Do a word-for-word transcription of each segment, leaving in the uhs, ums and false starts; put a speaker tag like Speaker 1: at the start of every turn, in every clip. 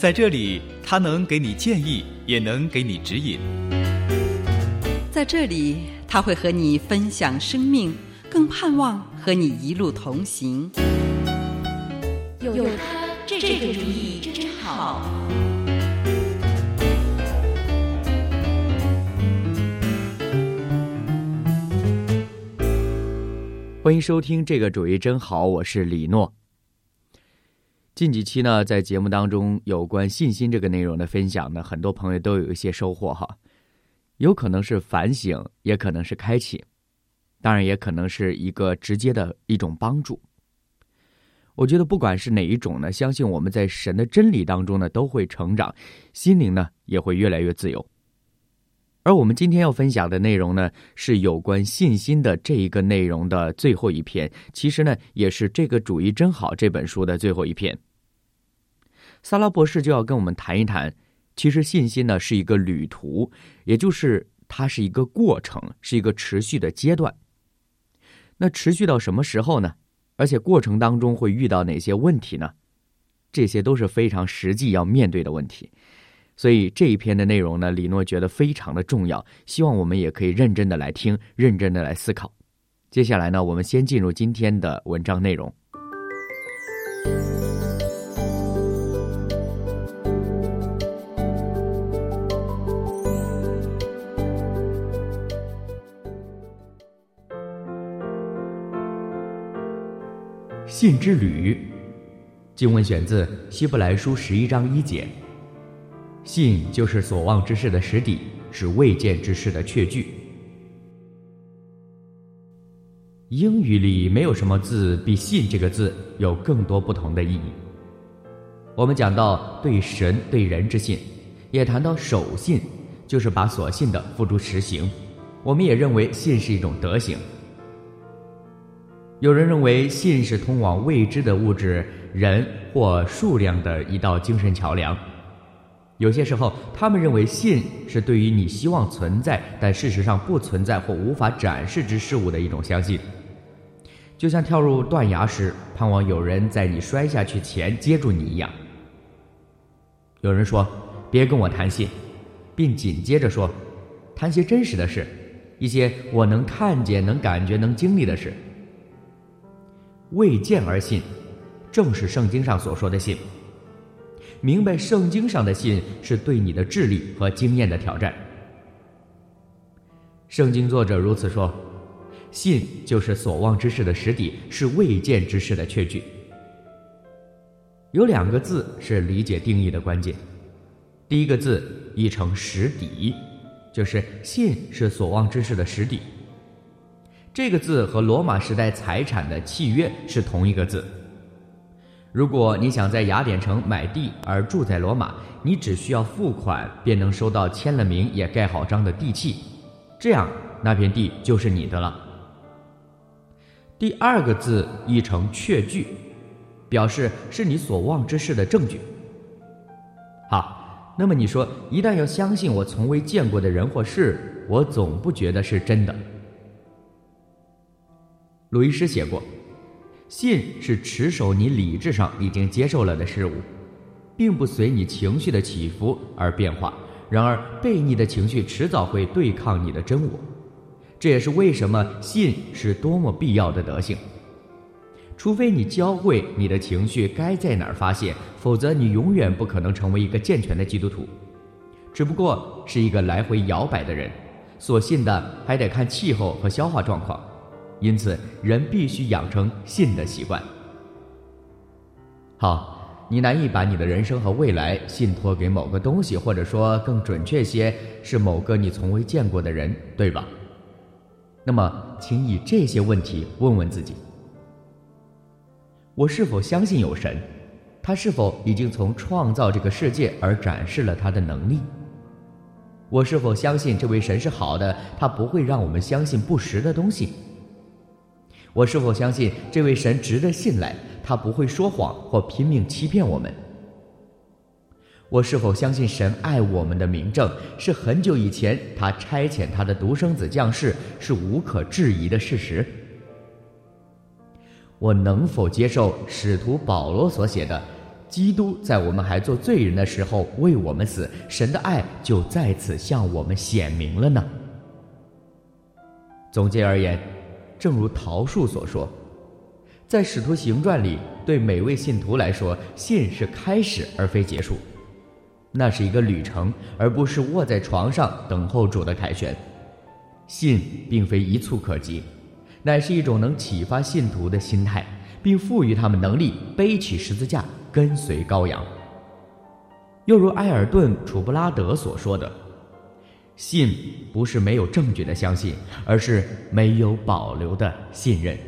Speaker 1: 在这里，他能给你建议，也能给你指引。
Speaker 2: 在这里，他会和你分享生命，更盼望和你一路同行。
Speaker 3: 有他，这个主意真好。
Speaker 4: 欢迎收听这个主意真好，我是李诺。近几期呢，在节目当中有关信心这个内容的分享呢，很多朋友都有一些收获哈，有可能是反省，也可能是开启，当然也可能是一个直接的一种帮助。我觉得不管是哪一种呢，相信我们在神的真理当中呢，都会成长，心灵呢也会越来越自由。而我们今天要分享的内容呢，是有关信心的这一个内容的最后一篇，其实呢，也是这个主意真好这本书的最后一篇。萨拉博士就要跟我们谈一谈，其实信心呢是一个旅途，也就是它是一个过程，是一个持续的阶段。那持续到什么时候呢？而且过程当中会遇到哪些问题呢？这些都是非常实际要面对的问题。所以这一篇的内容呢，李诺觉得非常的重要，希望我们也可以认真的来听，认真的来思考。接下来呢，我们先进入今天的文章内容。信之旅，经文选自希伯来书十一章一节。信就是所望之事的实底，是未见之事的确据。英语里没有什么字比信这个字有更多不同的意义。我们讲到对神对人之信，也谈到守信，就是把所信的付诸实行。我们也认为信是一种德行。有人认为信是通往未知的物质、人或数量的一道精神桥梁。有些时候，他们认为信是对于你希望存在但事实上不存在或无法展示之事物的一种相信，就像跳入断崖时盼望有人在你摔下去前接住你一样。有人说别跟我谈信，并紧接着说谈些真实的事，一些我能看见、能感觉、能经历的事。未见而信，正是圣经上所说的信。明白圣经上的信是对你的智力和经验的挑战。圣经作者如此说，信就是所望之事的实底，是未见之事的确据。有两个字是理解定义的关键。第一个字译成实底，就是信是所望之事的实底。这个字和罗马时代财产的契约是同一个字。如果你想在雅典城买地而住在罗马，你只需要付款便能收到签了名也盖好章的地契，这样那片地就是你的了。第二个字译成确据，表示是你所望之事的证据。好，那么你说一旦要相信我从未见过的人或事，我总不觉得是真的。鲁伊斯写过，信是持守你理智上已经接受了的事物，并不随你情绪的起伏而变化，然而悖逆的情绪迟早会对抗你的真我。这也是为什么信是多么必要的德行。除非你教会你的情绪该在哪儿发泄，否则你永远不可能成为一个健全的基督徒，只不过是一个来回摇摆的人，所信的还得看气候和消化状况。因此人必须养成信的习惯。好，你难以把你的人生和未来信托给某个东西，或者说更准确些是某个你从未见过的人，对吧？那么请以这些问题问问自己：我是否相信有神？他是否已经从创造这个世界而展示了他的能力？我是否相信这位神是好的，他不会让我们相信不实的东西？我是否相信这位神值得信赖，他不会说谎或拼命欺骗我们？我是否相信神爱我们的明证，是很久以前他差遣他的独生子降世，是无可置疑的事实？我能否接受使徒保罗所写的基督在我们还做罪人的时候为我们死，神的爱就在此向我们显明了呢？总结而言，正如陶树所说，在使徒行传里，对每位信徒来说，信是开始而非结束，那是一个旅程，而不是卧在床上等候主的凯旋。信并非一蹴可及，乃是一种能启发信徒的心态，并赋予他们能力背起十字架跟随羔羊。又如埃尔顿·楚布拉德所说的，信不是没有证据的相信，而是没有保留的信任。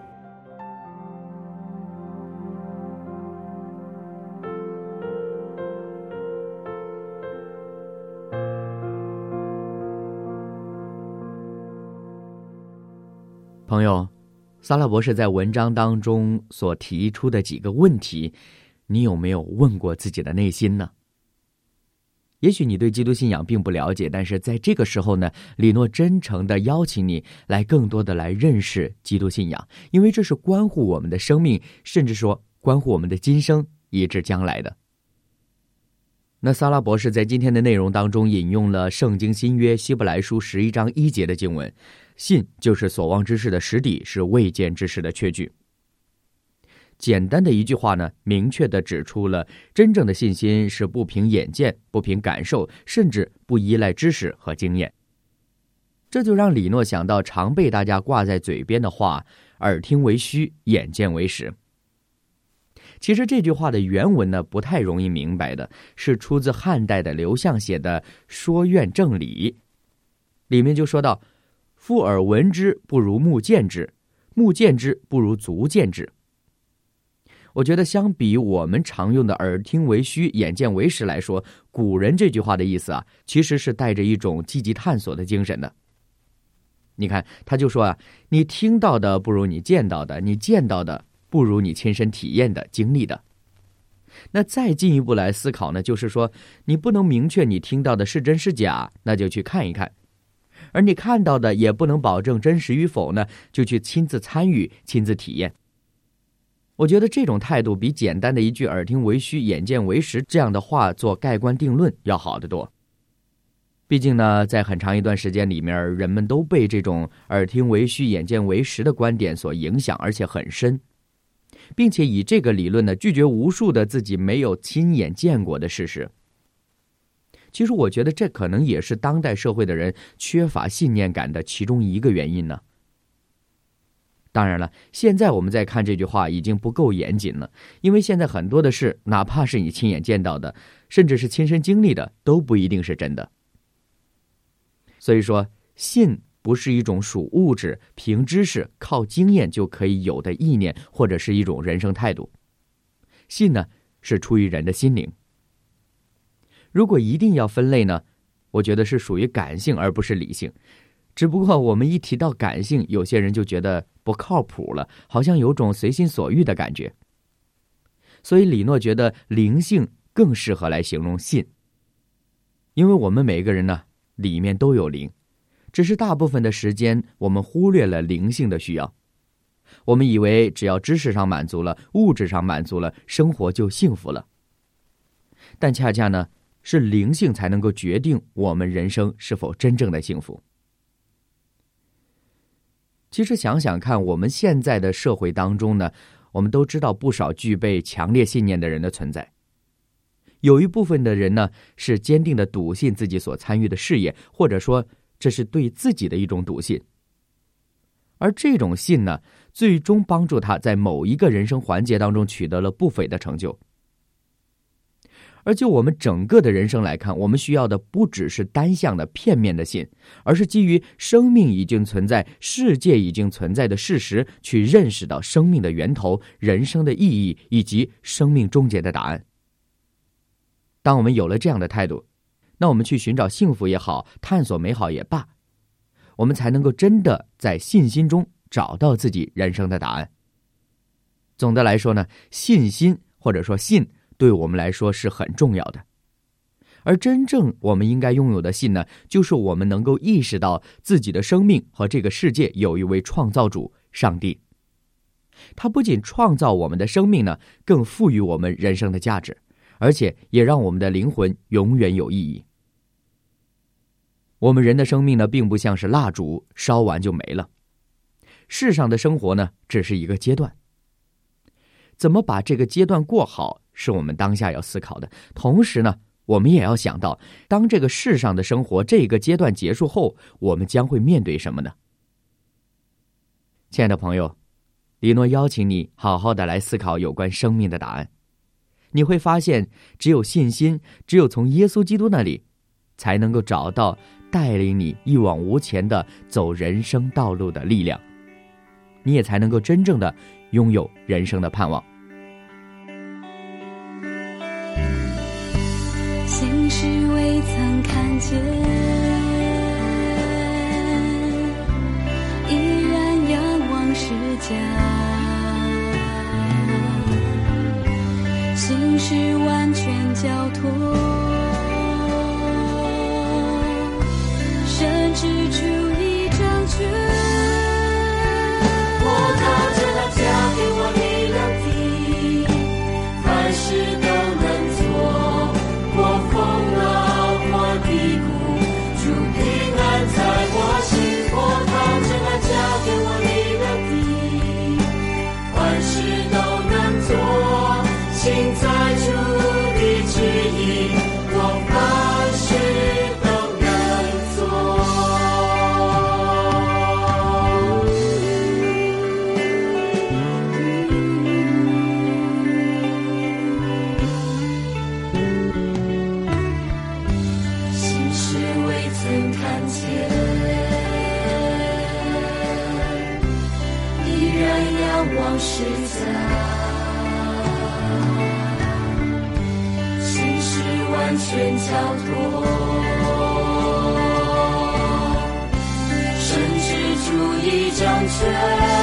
Speaker 4: 朋友，萨拉博士在文章当中所提出的几个问题，你有没有问过自己的内心呢？也许你对基督信仰并不了解，但是在这个时候呢，李诺真诚地邀请你来更多的来认识基督信仰，因为这是关乎我们的生命，甚至说关乎我们的今生以至将来的。那萨拉博士在今天的内容当中引用了圣经新约希伯来书十一章一节的经文，信就是所望之事的实底，是未见之事的确据。简单的一句话呢，明确地指出了真正的信心是不凭眼见，不凭感受，甚至不依赖知识和经验。这就让李诺想到常被大家挂在嘴边的话，耳听为虚，眼见为实。其实这句话的原文呢，不太容易明白的，是出自汉代的刘向写的《说愿正理》，里面就说到，夫耳闻之不如目见之，目见之不如足见之。我觉得相比我们常用的耳听为虚，眼见为实来说，古人这句话的意思啊，其实是带着一种积极探索的精神的。你看，他就说啊，你听到的不如你见到的，你见到的不如你亲身体验的、经历的。那再进一步来思考呢，就是说，你不能明确你听到的是真是假，那就去看一看；而你看到的也不能保证真实与否呢，就去亲自参与、亲自体验。我觉得这种态度比简单的一句耳听为虚，眼见为实这样的话做盖棺定论要好得多。毕竟呢，在很长一段时间里面，人们都被这种耳听为虚、眼见为实的观点所影响，而且很深，并且以这个理论呢，拒绝无数的自己没有亲眼见过的事实。其实我觉得这可能也是当代社会的人缺乏信念感的其中一个原因呢。当然了，现在我们再看这句话已经不够严谨了，因为现在很多的事，哪怕是你亲眼见到的，甚至是亲身经历的，都不一定是真的。所以说，信不是一种属物质、凭知识、靠经验就可以有的意念，或者是一种人生态度。信呢，是出于人的心灵。如果一定要分类呢，我觉得是属于感性而不是理性。只不过我们一提到感性，有些人就觉得不靠谱了，好像有种随心所欲的感觉。所以李诺觉得灵性更适合来形容信，因为我们每个人呢，里面都有灵，只是大部分的时间我们忽略了灵性的需要。我们以为只要知识上满足了，物质上满足了，生活就幸福了。但恰恰呢，是灵性才能够决定我们人生是否真正的幸福。其实想想看，我们现在的社会当中呢，我们都知道不少具备强烈信念的人的存在。有一部分的人呢，是坚定的笃信自己所参与的事业，或者说这是对自己的一种笃信。而这种信呢，最终帮助他在某一个人生环节当中取得了不菲的成就。而就我们整个的人生来看，我们需要的不只是单向的片面的信，而是基于生命已经存在、世界已经存在的事实，去认识到生命的源头、人生的意义以及生命终结的答案。当我们有了这样的态度，那我们去寻找幸福也好，探索美好也罢，我们才能够真的在信心中找到自己人生的答案。总的来说呢，信心或者说信对我们来说是很重要的。而真正我们应该拥有的信呢，就是我们能够意识到自己的生命和这个世界有一位创造主上帝。 它不仅创造我们的生命呢，更赋予我们人生的价值，而且也让我们的灵魂永远有意义。我们人的生命呢，并不像是蜡烛，烧完就没了。世上的生活呢，只是一个阶段。怎么把这个阶段过好，是我们当下要思考的。同时呢，我们也要想到，当这个世上的生活这个阶段结束后，我们将会面对什么呢？亲爱的朋友，李诺邀请你好好的来思考有关生命的答案。你会发现，只有信心，只有从耶稣基督那里，才能够找到带领你一往无前的走人生道路的力量，你也才能够真正的拥有人生的盼望。
Speaker 5: 心事未曾看见，依然仰望世家，心事完全交托，甚至出一张权，
Speaker 6: 我靠着那加给我力量的，凡事都能做，过风浪或低谷，主平安在我心。我靠着那加给我力量的，凡事都能做，心在主的旨意，我凡事都能做。心事未曾看见，依然仰望十架，心事完全交托，甚至主一掌权。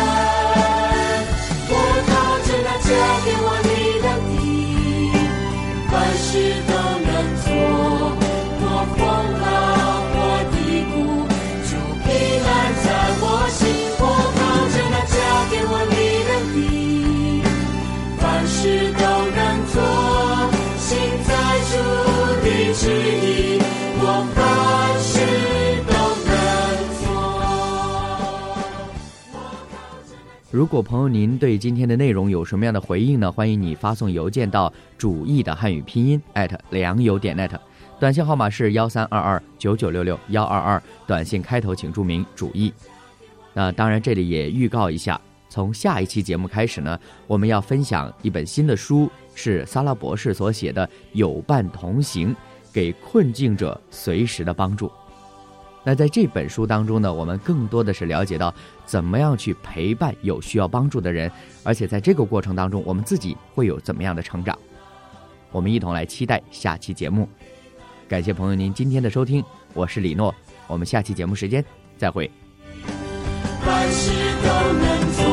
Speaker 6: 我靠着那加给我力量的，凡事都能做，过风浪或低谷，主平安在我心。我靠着那加给我力量的，凡事都能做，心在主的旨意，我凡事都能做。
Speaker 4: 如果朋友您对今天的内容有什么样的回应呢？欢迎你发送邮件到主义的汉语拼音 at 良友点 net， 短信号码是幺三二二九九六六幺二二，短信开头请注明主义。那当然这里也预告一下，从下一期节目开始呢，我们要分享一本新的书，是萨拉博士所写的《有伴同行》，给困境者随时的帮助。那在这本书当中呢，我们更多的是了解到怎么样去陪伴有需要帮助的人，而且在这个过程当中，我们自己会有怎么样的成长。我们一同来期待下期节目。感谢朋友您今天的收听，我是李诺，我们下期节目时间再会。
Speaker 6: 凡事都能做。